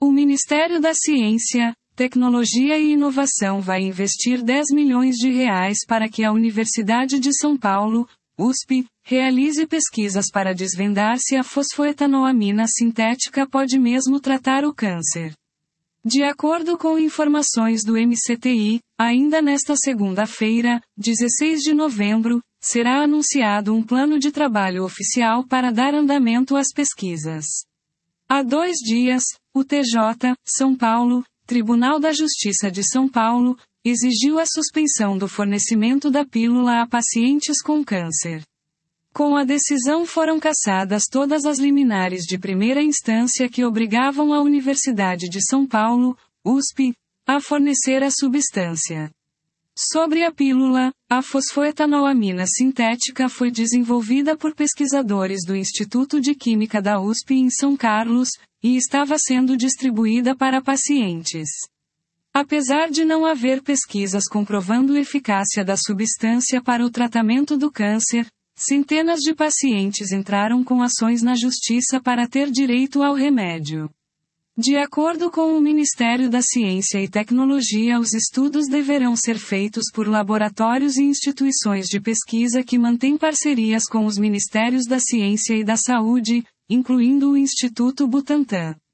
O Ministério da Ciência, Tecnologia e Inovação vai investir R$ 10 milhões para que a Universidade de São Paulo, USP, realize pesquisas para desvendar se a fosfoetanoamina sintética pode mesmo tratar o câncer. De acordo com informações do MCTI, ainda nesta segunda-feira, 16 de novembro, será anunciado um plano de trabalho oficial para dar andamento às pesquisas. Há 2 dias, o TJ, São Paulo, Tribunal da Justiça de São Paulo, exigiu a suspensão do fornecimento da pílula a pacientes com câncer. Com a decisão foram cassadas todas as liminares de primeira instância que obrigavam a Universidade de São Paulo, USP, a fornecer a substância. Sobre a pílula, a fosfoetanoamina sintética foi desenvolvida por pesquisadores do Instituto de Química da USP em São Carlos, e estava sendo distribuída para pacientes. Apesar de não haver pesquisas comprovando a eficácia da substância para o tratamento do câncer, centenas de pacientes entraram com ações na justiça para ter direito ao remédio. De acordo com o Ministério da Ciência e Tecnologia, os estudos deverão ser feitos por laboratórios e instituições de pesquisa que mantêm parcerias com os Ministérios da Ciência e da Saúde, incluindo o Instituto Butantan.